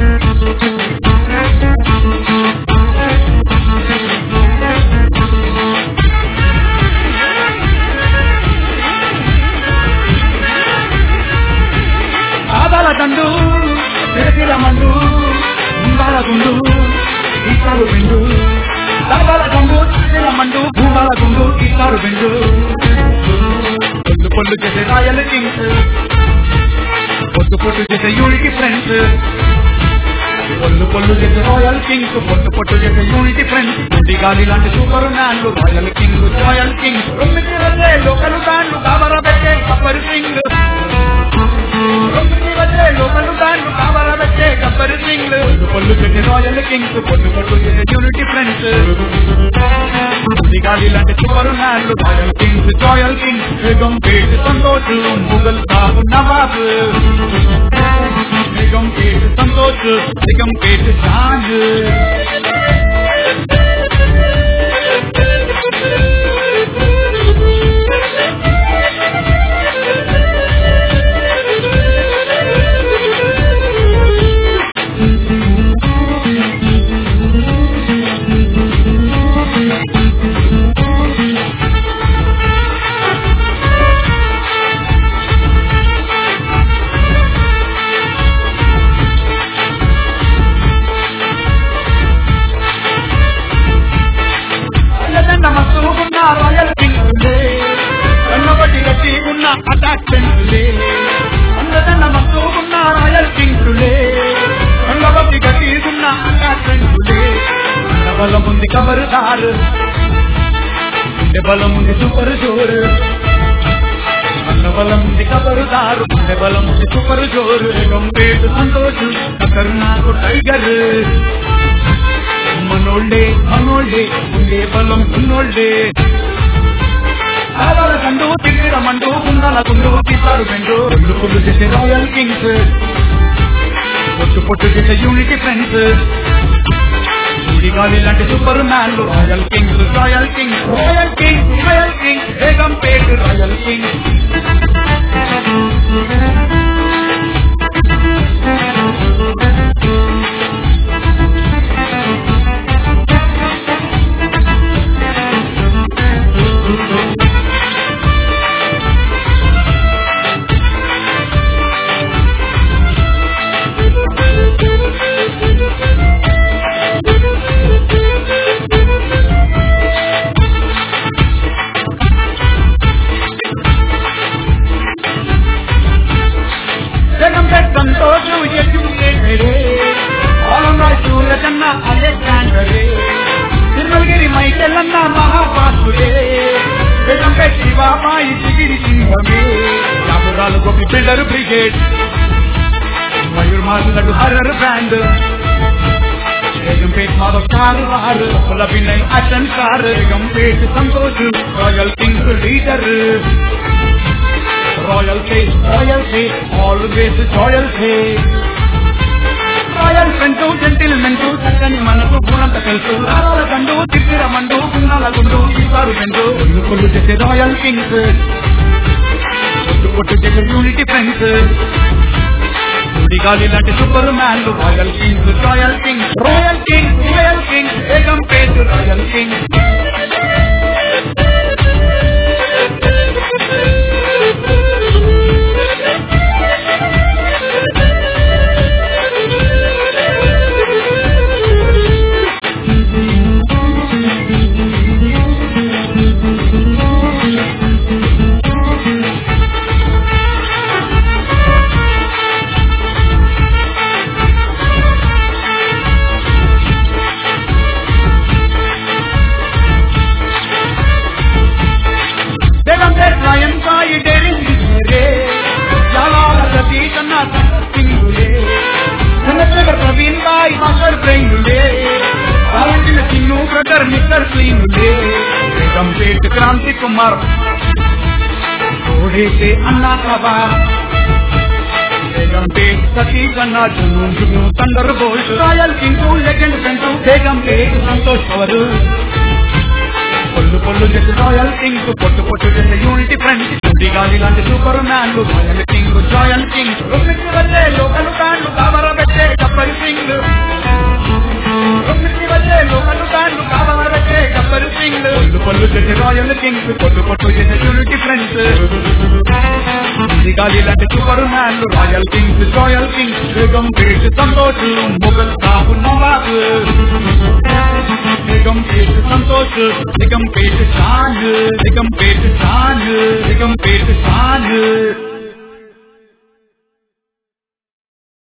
ఆదాల దండు తిరగిల మండు భూమాల గుండు ఈసారు బెండు ఆదాల దండు తిరగిల మండు భూమాల గుండు ఈసారు బెండు పొద్దు పొద్దు చేసే రాయల్ కింగ్స్ పొద్దు పొద్దు చేసే యూనిటీ ఫ్రెండ్స్ పొల్లు పొల్లు చేసే రాయల్ కింగ్స్ పొట్టు పొట్టు చేసే యూనిటీ ఫ్రెండ్స్ ఇంటి గాలి లాంటి సూపర్ మ్యాన్లు రాయల్ కింగ్ రాయల్ కింగ్స్ రొమ్మికి వచ్చే లోకల్ బ్యాండ్లు కాబర పెట్టే కప్పర్ సింగ్ రొమ్మికి వచ్చే లోకల్ బ్యాండ్లు కాబర పెట్టే కప్పర్ సింగ్ పొల్లు చేసే రాయల్ కింగ్స్ పొట్టు పొట్టు చేసే యూనిటీ ఫ్రెండ్స్ ఇంటి గాలి లాంటి సూపర్ మ్యాన్లు royal kings royal kings Begumpet Santosh Mughal Saab Nawab Begumpet Santosh Begumpet Shaan royal Kings కన్నబట్టి గట్టి ఉన్న అటాచ్మెంట్లే అందదన్న మస్తు ఉన్న రాయల్ కింగ్స్లే కన్నబట్టి గట్టి ఉన్న అటాచ్మెంట్లే బలం ఉంది కబర్దార్ గుండె బలం ఉంది సూపర్ జోర్ అన్న బలం ఉంది కబర్దార్ గుండె బలం ఉంది సూపర్ జోర్ గంభీర్ సంతోష్ ఖతర్నాక్ టైగర్ మనోళ్ళే మనోళ్ళే ఉండే బలం ఉన్నోళ్ళే ఆదాల గండు తిరిగిర మండు గుండాల గుండు తీసారు బెండు రెండు పుల్లు చేసే రాయల్ కింగ్స్ పొట్టు పొట్టు చేసే యూనిటీ ఫ్రెండ్స్ గాలి లాంటి సూపర్ మ్యాన్లు royal kings royal kings royal kings royal kings Begumpet royal kings Santosh सूरजन्न अलेक्सांडरे तिरुमलगिरी मैकेलन्न महापासुरे बेगंपे शिवाबाई जिगिरी सिंहमे याबुराल गोपी बिल्डर ब्रिगेड मयूर लड्डू हरर बैंड बेगंपेट माधव कारवार विनय अचनकार Begumpet Santosh royal kings leader royal थे ऑलवेज रॉयल थे रॉयल फ्रेंड्स जेंटिलमेन चक्कनी मनకు గుణంత తెలుసు ఆరాల గండు తిరిగిర మండు గుణాల గుండు ఈసారు బెండు కొల్లు చేసే రాయల్ కింగ్స్ పొట్టు పొట్టు చేసే యూనిటీ ఫ్రెండ్స్ గాలి లాంటి సూపర్ మ్యాన్లు royal kings royal kings royal kings royal kings Begumpet royal kings Kranti Kumar घोड़े से अन्ना सवार सती गन्ना जुनून जुनू thunderbolt royal king legend friend Begumpet Santosh power పొల్లు పొల్లు చేసే రాయల్ కింగ్ పొట్టు పొట్టు చేసే యూనిటీ ఫ్రెండ్స్ ఇంటి గాలి లాంటి సూపర్ మ్యాన్లు రాయల్ కింగ్ రాయల్ కింగ్ రొమ్మికి వచ్చే లోకల్ బ్యాండ్లు కాబర పెట్టే కప్పర్ సింగ్ రాయల్ కింగ్స్ పొట్టు చేసే చూడు డిఫరెన్స్ దిగాలి లాంటి సూపర్ మ్యాన్లు royal kings Begumpet Santosh Mughal Saab Nawab Begumpet Santosh నిగం పేట షాన్